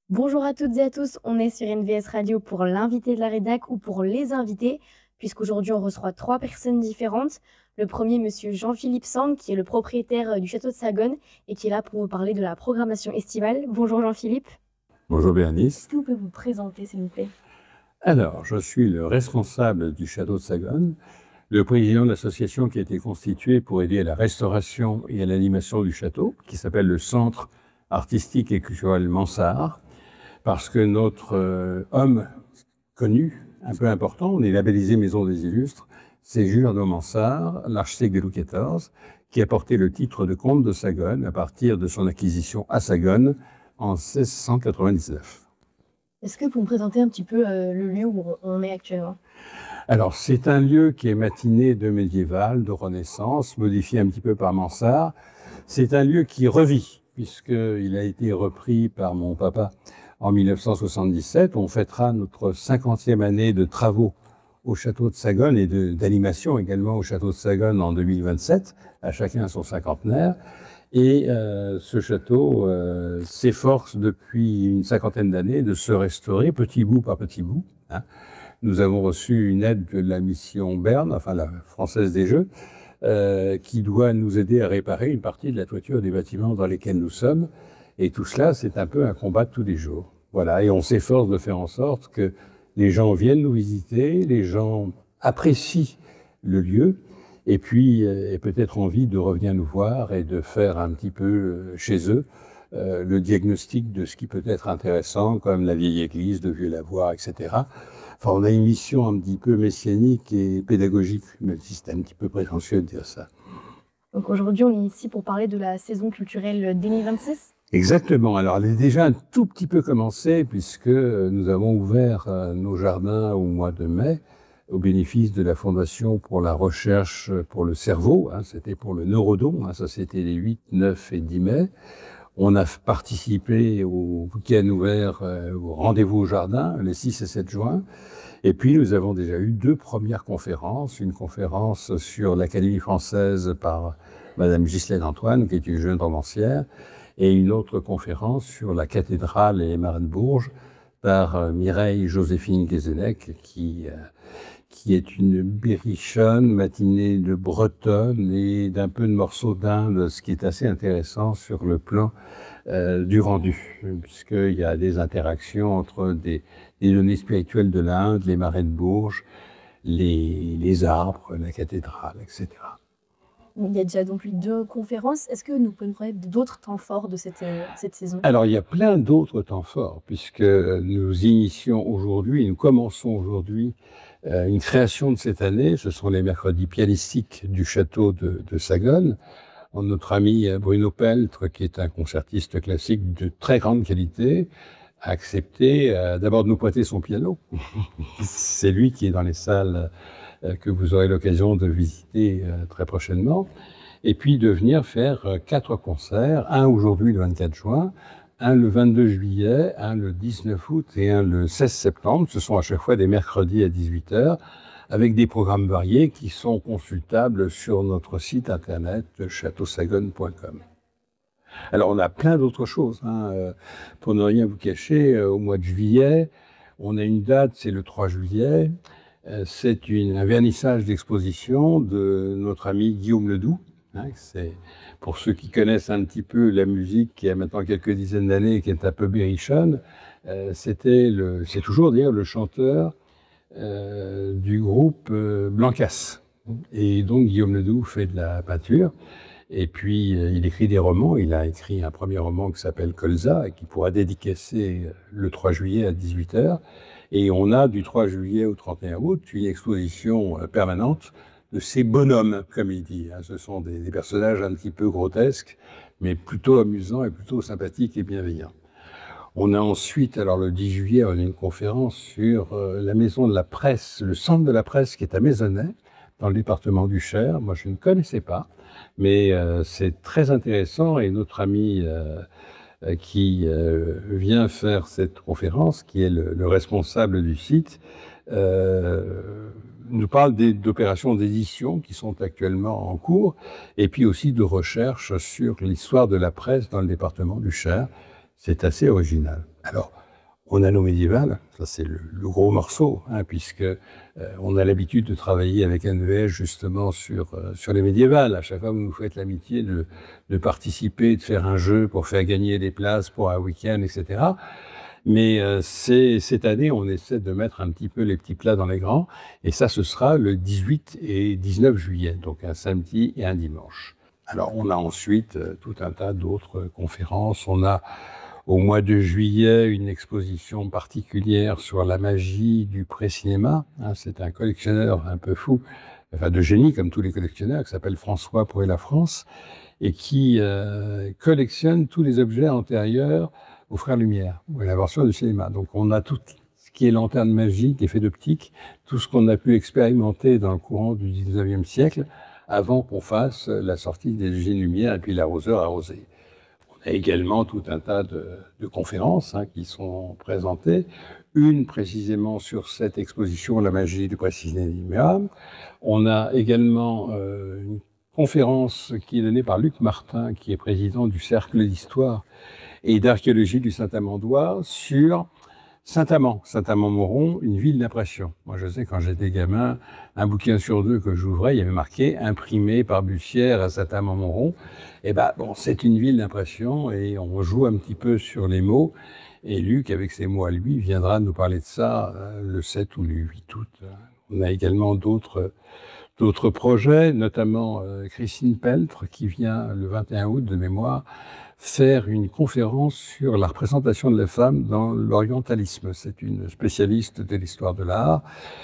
Bonjour à toutes et à tous, on est sur NVS Radio pour l'invité de la rédac ou pour les invités, puisqu'aujourd'hui on reçoit trois personnes différentes. Le premier, monsieur Jean-Philippe Sang, qui est le propriétaire du château de Sagone et qui est là pour nous parler de la programmation estivale. Bonjour Jean-Philippe. Bonjour Bérénice. Est-ce que vous pouvez vous présenter, s'il vous plaît? Alors, je suis le responsable du château de Sagone, le président de l'association qui a été constituée pour aider à la restauration et à l'animation du château, qui s'appelle le Centre artistique et culturel Mansart, parce que notre homme connu, un peu important, on est labellisé Maison des Illustres, c'est Giordano Mansart, l'architecte de Louis XIV, qui a porté le titre de comte de Sagone à partir de son acquisition à Sagone en 1699. Est-ce que vous me présentez un petit peu le lieu où on est actuellement? Alors, c'est un lieu qui est matiné de médiéval, de Renaissance, modifié un petit peu par Mansart. C'est un lieu qui revit, puisqu'il a été repris par mon papa en 1977. On fêtera notre 50e année de travaux au château de Sagone et d'animation également au château de Sagone en 2027, à chacun son cinquantenaire. Et ce château s'efforce depuis une cinquantaine d'années de se restaurer petit bout par petit bout, hein. Nous avons reçu une aide de la mission Berne, enfin la Française des Jeux, qui doit nous aider à réparer une partie de la toiture des bâtiments dans lesquels nous sommes. Et tout cela, c'est un peu un combat de tous les jours. Voilà, et on s'efforce de faire en sorte que les gens viennent nous visiter, les gens apprécient le lieu, et puis aient peut-être envie de revenir nous voir et de faire un petit peu chez eux le diagnostic de ce qui peut être intéressant, comme la vieille église de Vieux-Lavoir, etc. Enfin, on a une mission un petit peu messianique et pédagogique, même si c'est un petit peu prétentieux de dire ça. Donc aujourd'hui on est ici pour parler de la saison culturelle 2026. Exactement. Alors, elle est déjà un tout petit peu commencée, puisque nous avons ouvert nos jardins au mois de mai, au bénéfice de la Fondation pour la recherche pour le cerveau. C'était pour le neurodon, ça c'était les 8, 9 et 10 mai. On a participé au week-end ouvert, au rendez-vous au jardin, les 6 et 7 juin. Et puis, nous avons déjà eu deux premières conférences. Une conférence sur l'Académie française par Madame Ghislaine Antoine, qui est une jeune romancière, et une autre conférence sur la cathédrale et Marne-Bourges par Mireille Joséphine Guézenec, qui est une berrichonne matinée de bretonne et d'un peu de morceaux d'Inde, ce qui est assez intéressant sur le plan du rendu, puisqu'il y a des interactions entre des données spirituelles de l'Inde, les marais de Bourges, les arbres, la cathédrale, etc. Il y a déjà donc eu deux conférences. Est-ce que nous pouvons parler d'autres temps forts de cette saison? Alors, il y a plein d'autres temps forts, puisque nous initions aujourd'hui, nous commençons aujourd'hui une création de cette année. Ce sont les mercredis pianistiques du château de Sagone. Notre ami Bruno Peltre, qui est un concertiste classique de très grande qualité, a accepté d'abord de nous prêter son piano. C'est lui qui est dans les salles que vous aurez l'occasion de visiter très prochainement. Et puis de venir faire 4 concerts, un aujourd'hui le 24 juin, un le 22 juillet, un le 19 août et un le 16 septembre. Ce sont à chaque fois des mercredis à 18h, avec des programmes variés qui sont consultables sur notre site internet châteausagone.com. Alors on a plein d'autres choses, pour ne rien vous cacher. Au mois de juillet, on a une date, c'est le 3 juillet. C'est un vernissage d'exposition de notre ami Guillaume Ledoux. C'est pour ceux qui connaissent un petit peu la musique, qui a maintenant quelques dizaines d'années, qui est un peu berrichonne. C'est toujours d'ailleurs le chanteur du groupe Blancas. Et donc Guillaume Ledoux fait de la peinture. Et puis il écrit des romans. Il a écrit un premier roman qui s'appelle Colza et qui pourra dédicacer le 3 juillet à 18h. Et on a du 3 juillet au 31 août une exposition permanente de ces bonhommes, comme il dit. Ce sont des personnages un petit peu grotesques, mais plutôt amusants et plutôt sympathiques et bienveillants. On a ensuite, alors le 10 juillet, on a une conférence sur la maison de la presse, le centre de la presse qui est à Maisonnay, dans le département du Cher. Moi, je ne connaissais pas, mais c'est très intéressant. Et notre ami qui vient faire cette conférence, qui est le responsable du site, nous parle d'opérations d'édition qui sont actuellement en cours, et puis aussi de recherche sur l'histoire de la presse dans le département du Cher. C'est assez original. Alors, on a nos médiévales, ça c'est le gros morceau, hein, puisque on a l'habitude de travailler avec NVS justement sur les médiévales. À chaque fois, vous nous faites l'amitié de participer, de faire un jeu pour faire gagner des places pour un week-end, etc. Mais cette année, on essaie de mettre un petit peu les petits plats dans les grands, et ça, ce sera le 18 et 19 juillet, donc un samedi et un dimanche. Alors, on a ensuite tout un tas d'autres conférences. On a au mois de juillet une exposition particulière sur la magie du pré-cinéma. Hein, c'est un collectionneur un peu fou, enfin de génie comme tous les collectionneurs, qui s'appelle François Pour la France, et qui collectionne tous les objets antérieurs aux Frères Lumière, ou à l'invention du cinéma. Donc on a tout ce qui est lanterne magique, effet d'optique, tout ce qu'on a pu expérimenter dans le courant du 19e siècle, avant qu'on fasse la sortie des usines Lumière et puis l'arroseur arrosé. On a également tout un tas de conférences hein, qui sont présentées. Une précisément sur cette exposition, la magie du pré-cinéma. On a également une conférence qui est donnée par Luc Martin, qui est président du Cercle d'Histoire et d'Archéologie du Saint-Amandois, sur Saint-Amand-Moron, une ville d'impression. Moi, je sais, quand j'étais gamin, un bouquin sur deux que j'ouvrais, il y avait marqué « Imprimé par Bussière à Saint-Amand-Moron ». Eh ben, bon, c'est une ville d'impression et on joue un petit peu sur les mots. Et Luc, avec ses mots à lui, viendra nous parler de ça le 7 ou le 8 août. On a également d'autres projets, notamment Christine Peltre, qui vient le 21 août de mémoire, faire une conférence sur la représentation de la femme dans l'orientalisme. C'est une spécialiste de l'histoire de l'art.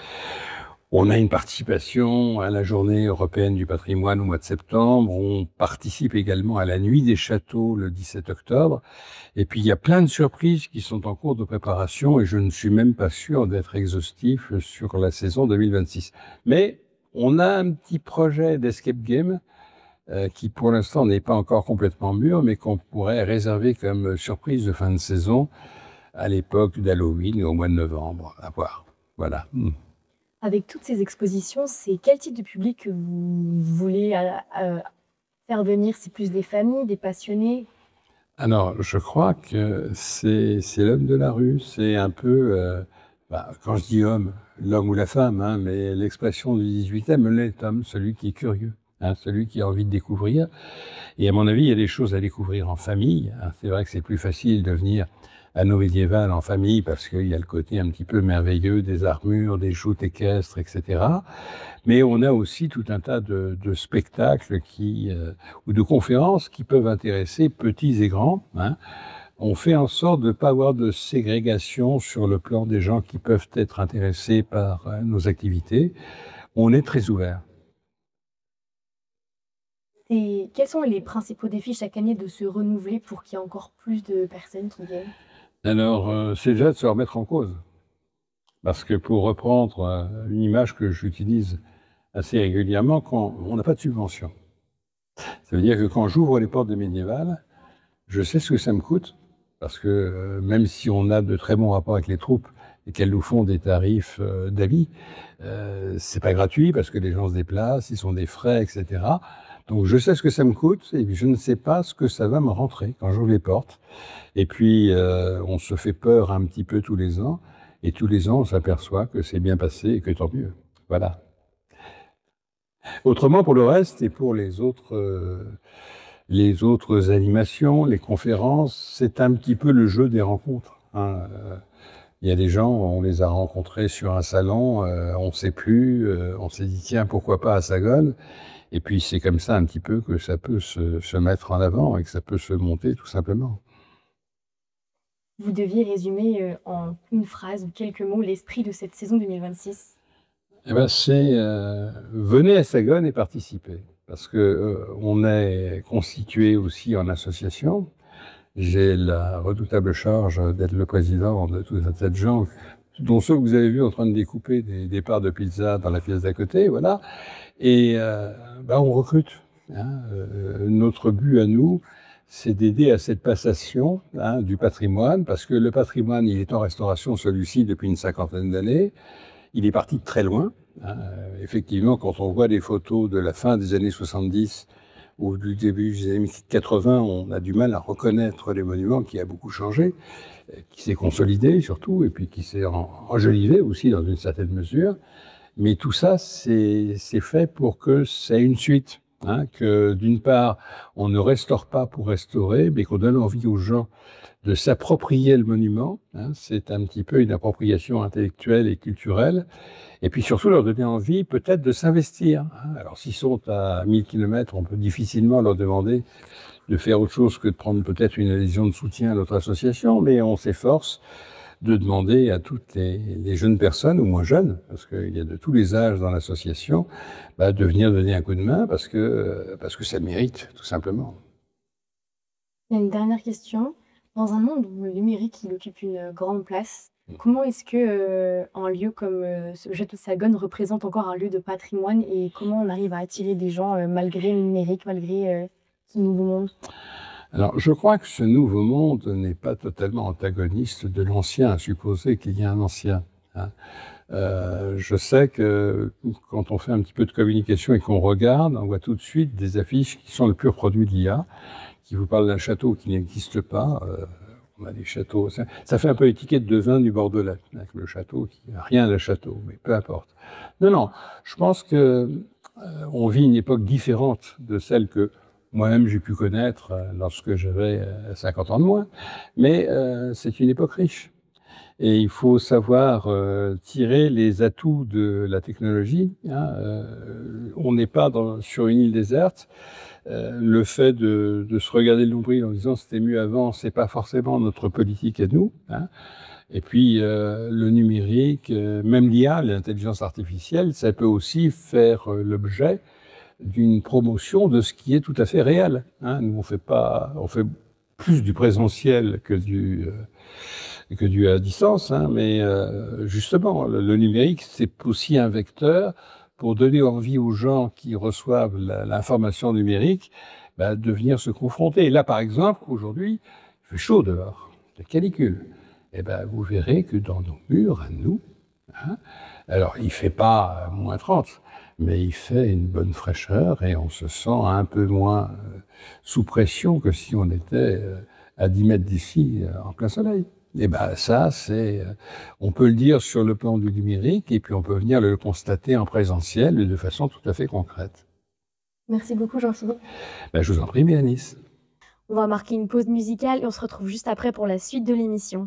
On a une participation à la journée européenne du patrimoine au mois de septembre. On participe également à la nuit des châteaux le 17 octobre. Et puis, il y a plein de surprises qui sont en cours de préparation et je ne suis même pas sûr d'être exhaustif sur la saison 2026. Mais on a un petit projet d'escape game qui, pour l'instant, n'est pas encore complètement mûr, mais qu'on pourrait réserver comme surprise de fin de saison à l'époque d'Halloween, au mois de novembre. À voir. Voilà. Avec toutes ces expositions, c'est quel type de public que vous voulez faire venir? C'est plus des familles, des passionnés? Alors, je crois que c'est l'homme de la rue. C'est un peu, quand je dis homme, l'homme ou la femme, hein, mais l'expression du 18e, l'est homme, celui qui est curieux, hein, celui qui a envie de découvrir. Et à mon avis, il y a des choses à découvrir en famille. Hein. C'est vrai que c'est plus facile de venir à nos médiévales en famille parce qu'il y a le côté un petit peu merveilleux des armures, des joutes équestres, etc. Mais on a aussi tout un tas de spectacles ou de conférences qui peuvent intéresser petits et grands. Hein. On fait en sorte de ne pas avoir de ségrégation sur le plan des gens qui peuvent être intéressés par nos activités. On est très ouvert. Et quels sont les principaux défis chaque année de se renouveler pour qu'il y ait encore plus de personnes qui viennent? Alors, c'est déjà de se remettre en cause. Parce que pour reprendre une image que j'utilise assez régulièrement, quand on n'a pas de subvention. Ça veut dire que quand j'ouvre les portes des médiévales, je sais ce que ça me coûte, parce que même si on a de très bons rapports avec les troupes et qu'elles nous font des tarifs d'avis, c'est pas gratuit parce que les gens se déplacent, ils ont des frais, etc. Donc je sais ce que ça me coûte et puis je ne sais pas ce que ça va me rentrer quand j'ouvre les portes. Et puis on se fait peur un petit peu tous les ans, et tous les ans on s'aperçoit que c'est bien passé et que tant mieux. Voilà. Autrement, pour le reste et pour les autres animations, les conférences, c'est un petit peu le jeu des rencontres. Hein. Il y a des gens, on les a rencontrés sur un salon, on ne sait plus, on s'est dit tiens, pourquoi pas à Sagone? Et puis c'est comme ça un petit peu que ça peut se mettre en avant et que ça peut se monter tout simplement. Vous deviez résumer en une phrase ou quelques mots l'esprit de cette saison 2026. Eh ben, c'est venez à Sagone et participez, parce que on est constitué aussi en association. J'ai la redoutable charge d'être le président de tout un tas de gens, dont ceux que vous avez vus en train de découper des parts de pizza dans la pièce d'à côté, voilà. Et on recrute. Hein. Notre but à nous, c'est d'aider à cette passation hein, du patrimoine, parce que le patrimoine, il est en restauration, celui-ci, depuis une 50aine d'années. Il est parti de très loin. Hein. Effectivement, quand on voit des photos de la fin des années 70, au début des années 80, on a du mal à reconnaître les monuments, qui a beaucoup changé, qui s'est consolidé surtout, et puis qui s'est enjolivé aussi dans une certaine mesure. Mais tout ça, c'est fait pour que ça ait une suite. Hein, que d'une part, on ne restaure pas pour restaurer, mais qu'on donne envie aux gens de s'approprier le monument. Hein, c'est un petit peu une appropriation intellectuelle et culturelle. Et puis surtout, leur donner envie peut-être de s'investir. Hein. Alors s'ils sont à 1000 km, on peut difficilement leur demander de faire autre chose que de prendre peut-être une adhésion de soutien à notre association, mais on s'efforce de demander à toutes les jeunes personnes, ou moins jeunes, parce qu'il y a de tous les âges dans l'association, de venir donner un coup de main, parce que ça mérite, tout simplement. Il y a une dernière question. Dans un monde où le numérique il occupe une grande place, comment est-ce que un lieu comme ce château de Sagone représente encore un lieu de patrimoine et comment on arrive à attirer des gens malgré le numérique, malgré ce nouveau monde? Alors, je crois que ce nouveau monde n'est pas totalement antagoniste de l'ancien, à supposer qu'il y ait un ancien. Hein. Je sais que quand on fait un petit peu de communication et qu'on regarde, on voit tout de suite des affiches qui sont le pur produit de l'IA, qui vous parlent d'un château qui n'existe pas. On a des châteaux, ça fait un peu étiquette de vin du Bordelais, avec le château qui n'a rien de château, mais peu importe. Non, je pense que on vit une époque différente de celle que moi-même j'ai pu connaître lorsque j'avais 50 ans de moins, mais c'est une époque riche. Et il faut savoir tirer les atouts de la technologie. Hein. On n'est pas sur une île déserte. Le fait de se regarder le nombril en disant c'était mieux avant, c'est pas forcément notre politique à nous. Hein. Et puis le numérique, même l'IA, l'intelligence artificielle, ça peut aussi faire l'objet d'une promotion de ce qui est tout à fait réel. Hein. Nous, on fait plus du présentiel que du à distance, hein, mais justement, le numérique, c'est aussi un vecteur pour donner envie aux gens qui reçoivent l'information numérique de venir se confronter. Et là, par exemple, aujourd'hui, il fait chaud dehors, la canicule. Et vous verrez que dans nos murs, à nous, hein, alors il ne fait pas moins 30, mais il fait une bonne fraîcheur et on se sent un peu moins sous pression que si on était à 10 mètres d'ici en plein soleil. Et ça, on peut le dire sur le plan du numérique et puis on peut venir le constater en présentiel et de façon tout à fait concrète. Merci beaucoup Jean-Philippe. Je vous en prie, Béatrice. On va marquer une pause musicale et on se retrouve juste après pour la suite de l'émission.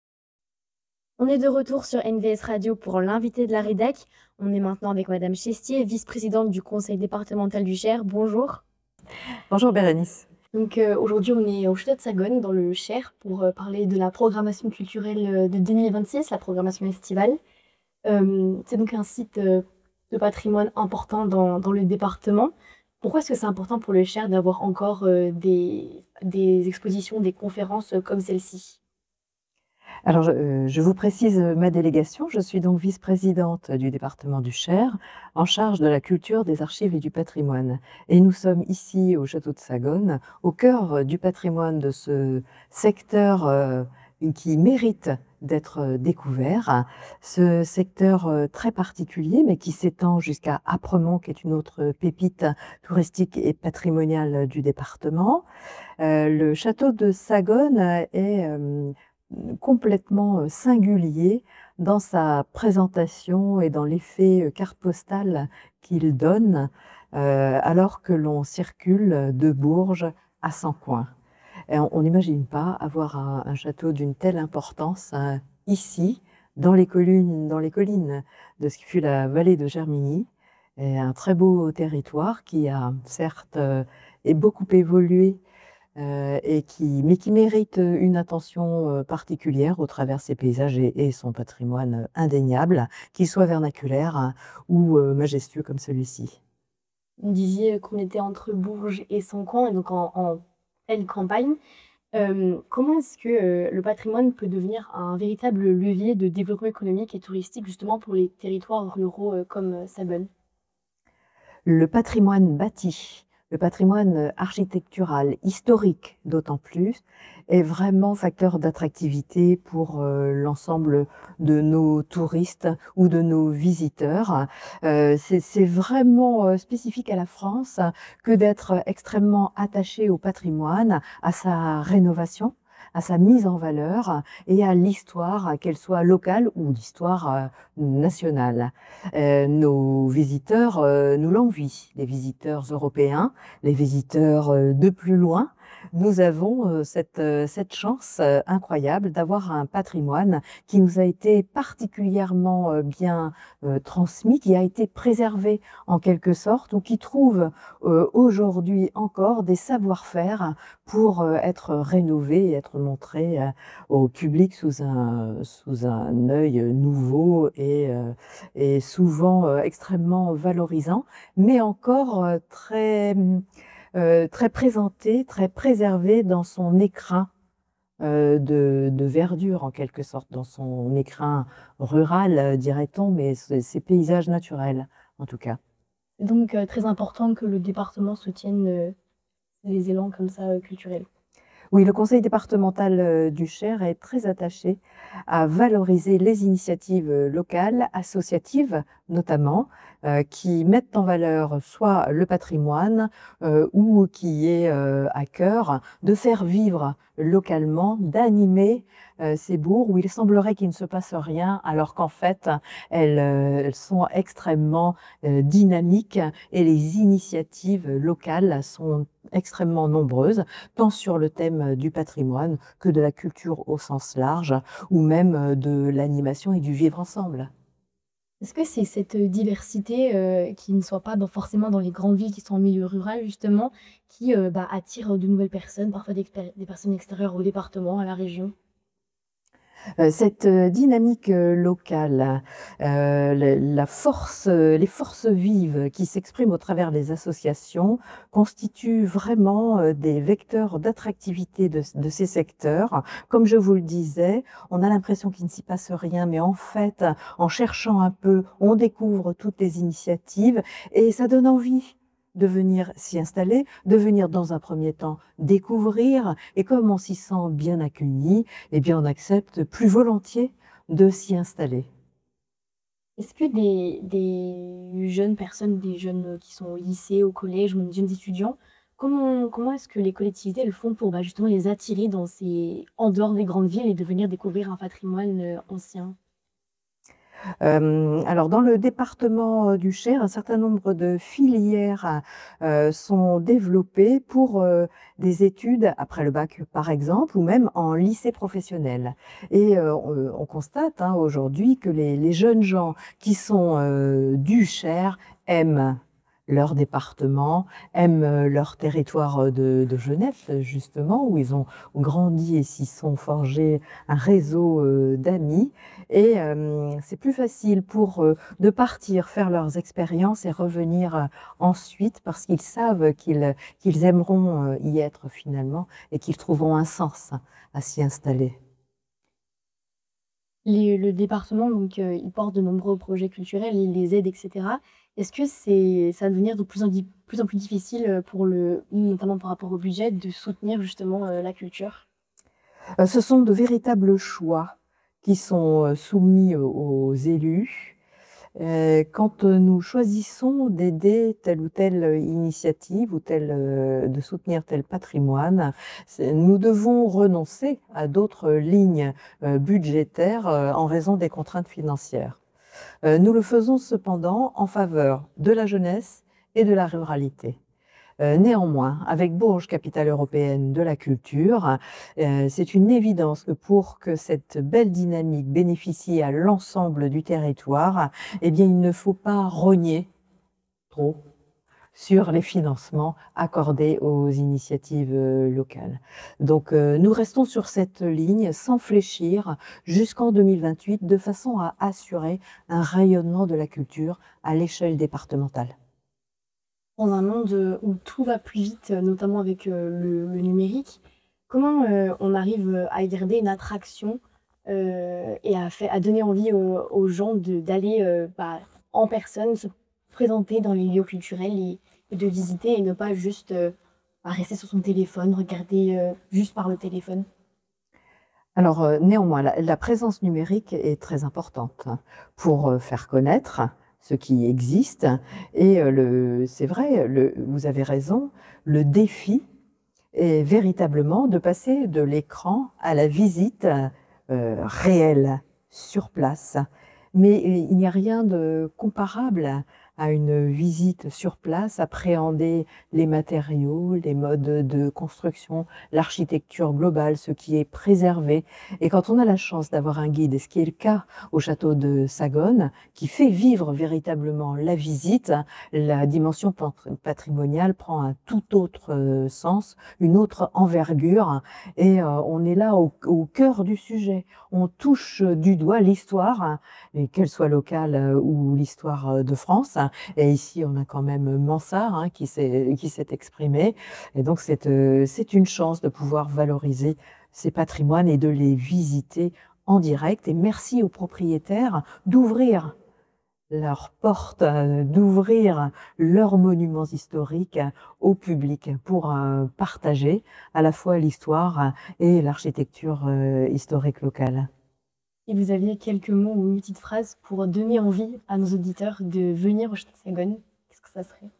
On est de retour sur NVS Radio pour l'invité de la rédac. On est maintenant avec Madame Chestier, vice-présidente du conseil départemental du Cher. Bonjour. Bonjour Bérénice. Donc aujourd'hui, on est au Château de Sagone, dans le Cher, pour parler de la programmation culturelle de 2026, la programmation estivale. C'est donc un site de patrimoine important dans le département. Pourquoi est-ce que c'est important pour le Cher d'avoir encore des expositions, des conférences comme celle-ci? Alors, je vous précise ma délégation. Je suis donc vice-présidente du département du Cher, en charge de la culture, des archives et du patrimoine. Et nous sommes ici au château de Sagone, au cœur du patrimoine de ce secteur qui mérite d'être découvert. Ce secteur très particulier, mais qui s'étend jusqu'à Apremont, qui est une autre pépite touristique et patrimoniale du département. Le château de Sagone est complètement singulier dans sa présentation et dans l'effet carte postale qu'il donne alors que l'on circule de Bourges à 100 coins. Et on n'imagine pas avoir un château d'une telle importance ici, dans les collines de ce qui fut la vallée de Germigny, et un très beau territoire qui a certes beaucoup évolué mais qui mérite une attention particulière au travers de ses paysages et son patrimoine indéniable, qu'il soit vernaculaire ou majestueux comme celui-ci. Vous disiez qu'on était entre Bourges et Sancoins, et donc en pleine campagne. Comment est-ce que le patrimoine peut devenir un véritable levier de développement économique et touristique justement pour les territoires ruraux comme Sagone? Le patrimoine bâti, le patrimoine architectural, historique d'autant plus, est vraiment facteur d'attractivité pour l'ensemble de nos touristes ou de nos visiteurs. C'est vraiment spécifique à la France que d'être extrêmement attaché au patrimoine, à sa rénovation, à sa mise en valeur et à l'histoire, qu'elle soit locale ou l'histoire nationale. Nos visiteurs nous l'envient, les visiteurs européens, les visiteurs de plus loin. Nous avons cette chance incroyable d'avoir un patrimoine qui nous a été particulièrement bien transmis, qui a été préservé en quelque sorte, ou qui trouve aujourd'hui encore des savoir-faire pour être rénové et être montré au public sous un œil nouveau et souvent extrêmement valorisant, mais encore très présenté, très préservé dans son écrin de verdure en quelque sorte, dans son écrin rural, dirait-on, mais ses paysages naturels en tout cas. C'est donc très important que le département soutienne les élans comme ça culturels. Oui, le conseil départemental du Cher est très attaché à valoriser les initiatives locales, associatives notamment, qui mettent en valeur soit le patrimoine ou qui est à cœur de faire vivre localement, d'animer ces bourgs où il semblerait qu'il ne se passe rien, alors qu'en fait, elles sont extrêmement dynamiques et les initiatives locales sont extrêmement nombreuses, tant sur le thème du patrimoine que de la culture au sens large, ou même de l'animation et du vivre ensemble. Est-ce que c'est cette diversité qui ne soit pas forcément dans les grandes villes qui sont en milieu rural justement, qui attire de nouvelles personnes, parfois des personnes extérieures au département, à la région? Cette dynamique locale, la force, les forces vives qui s'expriment au travers des associations constituent vraiment des vecteurs d'attractivité de ces secteurs. Comme je vous le disais, on a l'impression qu'il ne s'y passe rien, mais en fait, en cherchant un peu, on découvre toutes les initiatives et ça donne envie de venir s'y installer, de venir dans un premier temps découvrir, et comme on s'y sent bien accueilli, eh bien on accepte plus volontiers de s'y installer. Est-ce que des jeunes personnes, des jeunes qui sont au lycée, au collège, ou des jeunes étudiants, comment est-ce que les collectivités elles font pour justement les attirer en dehors des grandes villes et de venir découvrir un patrimoine ancien? Alors dans le département du Cher, un certain nombre de filières sont développées pour des études après le bac par exemple, ou même en lycée professionnel. Et on constate aujourd'hui que les jeunes gens qui sont du Cher aiment leur département, aiment leur territoire de jeunesse justement, où ils ont grandi et s'y sont forgés un réseau d'amis. Et c'est plus facile pour eux de partir faire leurs expériences et revenir ensuite parce qu'ils savent qu'ils aimeront y être finalement et qu'ils trouveront un sens à s'y installer. Le département, donc, il porte de nombreux projets culturels, il les aide, et cetera. Est-ce que ça va devenir de plus en plus difficile, notamment par rapport au budget, de soutenir justement, la culture? Ce sont de véritables choix qui sont soumis aux élus. Quand nous choisissons d'aider telle ou telle initiative ou de soutenir tel patrimoine, nous devons renoncer à d'autres lignes budgétaires en raison des contraintes financières. Nous le faisons cependant en faveur de la jeunesse et de la ruralité. Néanmoins, avec Bourges, capitale européenne de la culture, c'est une évidence que pour que cette belle dynamique bénéficie à l'ensemble du territoire, eh bien, il ne faut pas rogner trop sur les financements accordés aux initiatives locales. Donc, nous restons sur cette ligne sans fléchir jusqu'en 2028, de façon à assurer un rayonnement de la culture à l'échelle départementale. Dans un monde, où tout va plus vite, notamment avec, le numérique, comment, on arrive, à garder une attraction, et à donner envie aux gens d'aller, en personne, se présenter dans les lieux culturels et de visiter et ne pas juste, rester sur son téléphone, regarder, juste par le téléphone? Alors, néanmoins, la présence numérique est très importante pour faire connaître ce qui existe. Et c'est vrai, vous avez raison, le défi est véritablement de passer de l'écran à la visite réelle, sur place. Mais il n'y a rien de comparable à une visite sur place, appréhender les matériaux, les modes de construction, l'architecture globale, ce qui est préservé. Et quand on a la chance d'avoir un guide, et ce qui est le cas au château de Sagone, qui fait vivre véritablement la visite, la dimension patrimoniale prend un tout autre sens, une autre envergure, et on est là au cœur du sujet. On touche du doigt l'histoire, et qu'elle soit locale ou l'histoire de France. Et ici, on a quand même Mansart qui s'est exprimé. Et donc, c'est une chance de pouvoir valoriser ces patrimoines et de les visiter en direct. Et merci aux propriétaires d'ouvrir leurs portes, d'ouvrir leurs monuments historiques au public pour partager à la fois l'histoire et l'architecture historique locale. Et vous aviez quelques mots ou une petite phrase pour donner envie à nos auditeurs de venir au château de Sagone, qu'est-ce que ça serait?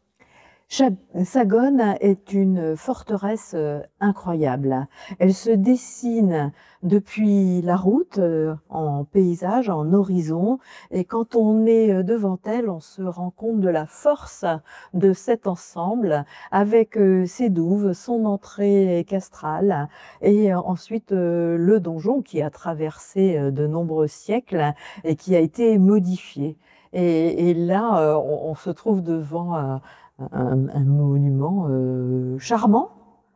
Sagone est une forteresse incroyable. Elle se dessine depuis la route, en paysage, en horizon, et quand on est devant elle, on se rend compte de la force de cet ensemble, avec ses douves, son entrée castrale, et ensuite le donjon qui a traversé de nombreux siècles et qui a été modifié. Et là, on se trouve devant un monument charmant,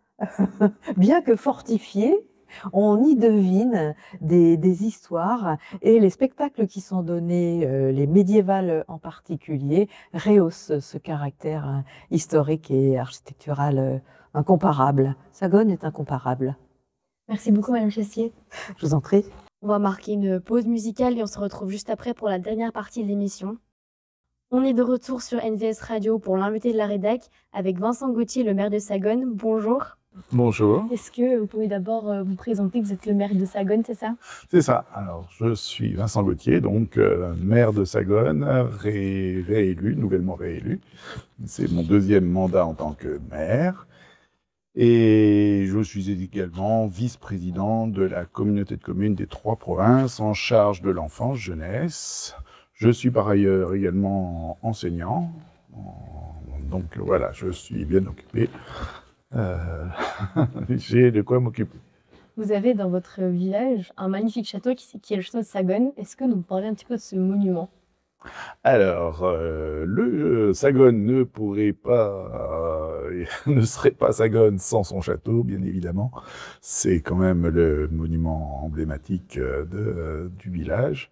bien que fortifié. On y devine des histoires, et les spectacles qui sont donnés, les médiévales en particulier, rehaussent ce caractère historique et architectural incomparable. Sagone est incomparable. Merci beaucoup, Madame Chassier. Je vous en prie. On va marquer une pause musicale et on se retrouve juste après pour la dernière partie de l'émission. On est de retour sur NVS Radio pour l'invité de la rédac avec Vincent Gauthier, le maire de Sagone. Bonjour. Bonjour. Est-ce que vous pouvez d'abord vous présenter? Vous êtes le maire de Sagone, c'est ça? C'est ça. Alors, je suis Vincent Gauthier, donc maire de Sagone, réélu, nouvellement réélu. C'est mon deuxième mandat en tant que maire. Et je suis également vice-président de la communauté de communes des 3 provinces en charge de l'enfance, jeunesse. Je suis par ailleurs également enseignant. Donc voilà, je suis bien occupé. J'ai de quoi m'occuper. Vous avez dans votre village un magnifique château qui est le château de Sagone. Est-ce que vous parlez un petit peu de ce monument? Alors, le Sagone ne pourrait pas, ne serait pas Sagone sans son château, bien évidemment. C'est quand même le monument emblématique du village.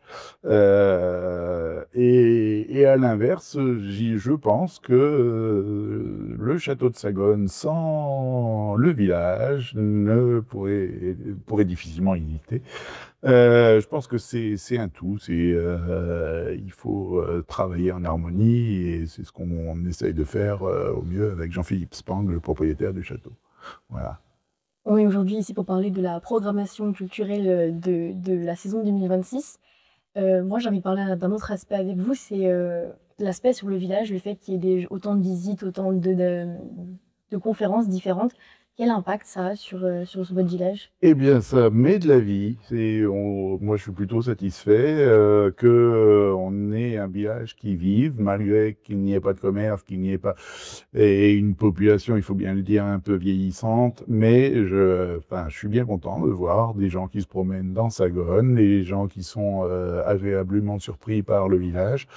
Et à l'inverse, je pense que le château de Sagone sans le village pourrait difficilement exister. Je pense que c'est un tout. Il faut travailler en harmonie, et c'est ce qu'on essaye de faire au mieux avec Jean-Philippe Spang, le propriétaire du château. Voilà. On est aujourd'hui ici pour parler de la programmation culturelle de la saison 2026. Moi, j'ai envie de parler d'un autre aspect avec vous, c'est l'aspect sur le village, le fait qu'il y ait autant de visites, autant de conférences différentes. Quel impact ça a sur votre village? Eh bien, ça met de la vie. Moi, je suis plutôt satisfait qu'on ait un village qui vive, malgré qu'il n'y ait pas de commerce, qu'il n'y ait pas... Et une population, il faut bien le dire, un peu vieillissante. Mais je suis bien content de voir des gens qui se promènent dans Sagone, les gens qui sont agréablement surpris par le village,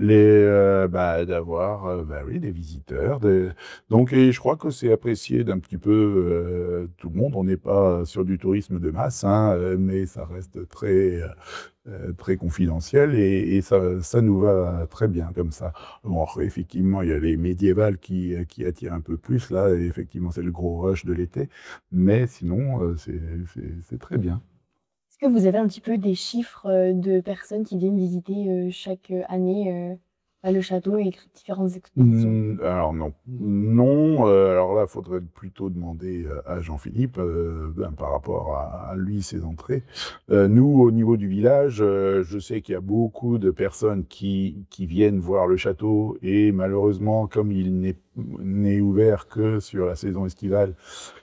d'avoir des visiteurs. Donc, et je crois que c'est apprécié d'un petit peu tout le monde. On n'est pas sur du tourisme de masse, mais ça reste très confidentiel, et ça nous va très bien comme ça. Bon, effectivement, il y a les médiévales qui attirent un peu plus, là, et effectivement, c'est le gros rush de l'été, mais sinon, c'est très bien. Est-ce que vous avez un petit peu des chiffres de personnes qui viennent visiter chaque année le château et différentes expositions? Alors non. Non, alors là, il faudrait plutôt demander, à Jean-Philippe, par rapport à lui, ses entrées. Nous, au niveau du village, je sais qu'il y a beaucoup de personnes qui viennent voir le château et malheureusement, comme il n'est ouvert que sur la saison estivale,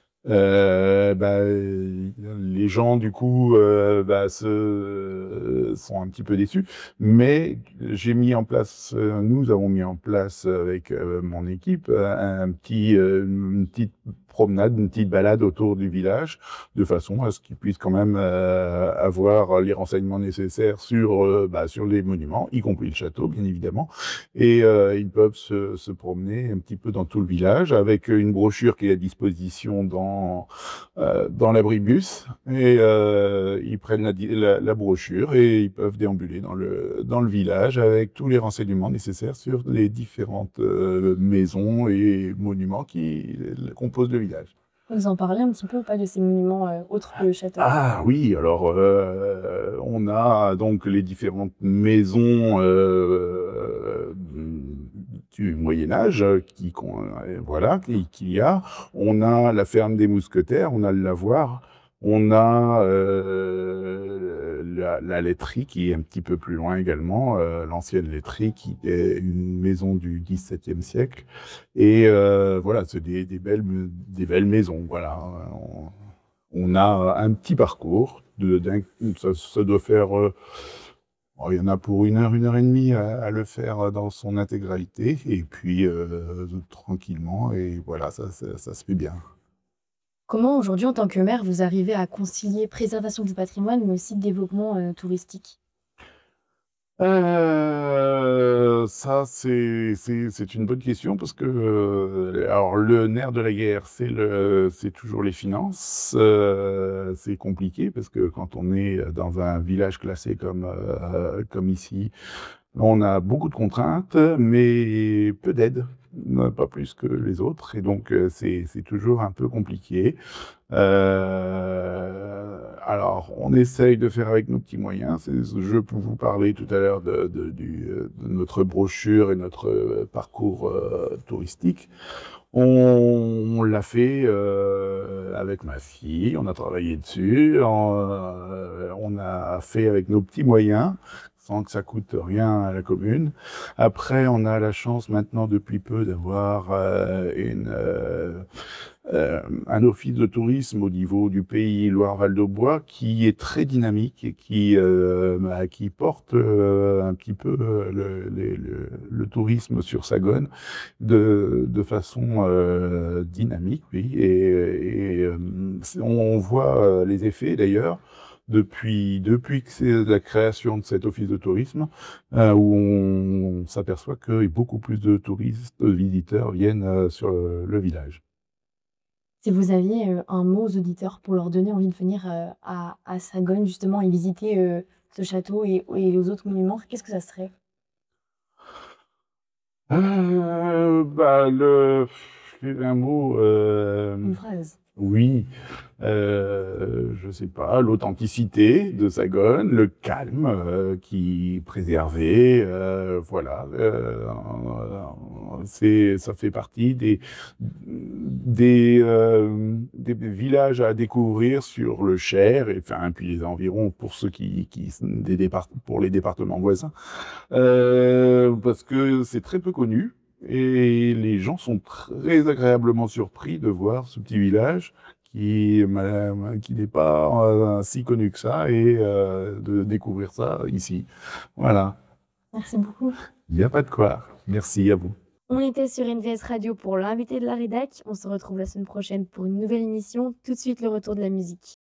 les gens du coup sont un petit peu déçus. Mais nous avons mis en place avec mon équipe une petite promenade, une petite balade autour du village, de façon à ce qu'ils puissent quand même avoir les renseignements nécessaires sur les monuments, y compris le château, bien évidemment. Et ils peuvent se promener un petit peu dans tout le village avec une brochure qui est à disposition dans l'abribus. Et ils prennent la brochure et ils peuvent déambuler dans le village avec tous les renseignements nécessaires sur les différentes maisons et monuments qui composent le village. Vous en parlez un petit peu ou pas de ces monuments autres que le château? Ah oui, alors on a donc les différentes maisons du Moyen Âge qu'il y a. On a la ferme des Mousquetaires, on a le lavoir, on a la laiterie qui est un petit peu plus loin également, l'ancienne laiterie qui est une maison du XVIIe siècle. Et voilà, c'est des belles maisons. Voilà. On a un petit parcours, ça doit faire, il y en a pour 1 heure et demie à le faire dans son intégralité, et puis tranquillement, et voilà, ça se fait bien. Comment aujourd'hui, en tant que maire, vous arrivez à concilier préservation du patrimoine, mais aussi développement touristique? Ça, c'est une bonne question parce que, alors le nerf de la guerre, c'est toujours les finances. C'est compliqué parce que quand on est dans un village classé comme ici, on a beaucoup de contraintes, mais peu d'aide, pas plus que les autres, et donc c'est toujours un peu compliqué. Alors, on essaye de faire avec nos petits moyens. Je peux vous parler tout à l'heure de notre brochure et notre parcours touristique. On l'a fait avec ma fille, on a travaillé dessus, on a fait avec nos petits moyens, sans que ça coûte rien à la commune. Après, on a la chance maintenant, depuis peu, d'avoir un office de tourisme au niveau du pays Loire-Val-de-Bois qui est très dynamique et qui porte un petit peu le tourisme sur Sagone de façon dynamique, oui. Et on voit les effets d'ailleurs depuis que c'est la création de cet office de tourisme, où on s'aperçoit que beaucoup plus de touristes, de visiteurs viennent sur le village. Si vous aviez, un mot aux auditeurs pour leur donner envie de venir, à Sagone justement et visiter, ce château et les autres monuments, qu'est-ce que ça serait? Bah, un mot, Une phrase. oui, je sais pas, l'authenticité de Sagone, le calme qui est préservé, voilà. Ça fait partie des villages à découvrir sur le Cher, et enfin, puis les environs pour ceux pour les départements voisins, parce que c'est très peu connu. Et les gens sont très agréablement surpris de voir ce petit village qui n'est pas si connu que ça, et de découvrir ça ici. Voilà. Merci beaucoup. Il n'y a pas de quoi. Merci à vous. On était sur NVS Radio pour l'invité de la rédac. On se retrouve la semaine prochaine pour une nouvelle émission. Tout de suite, le retour de la musique.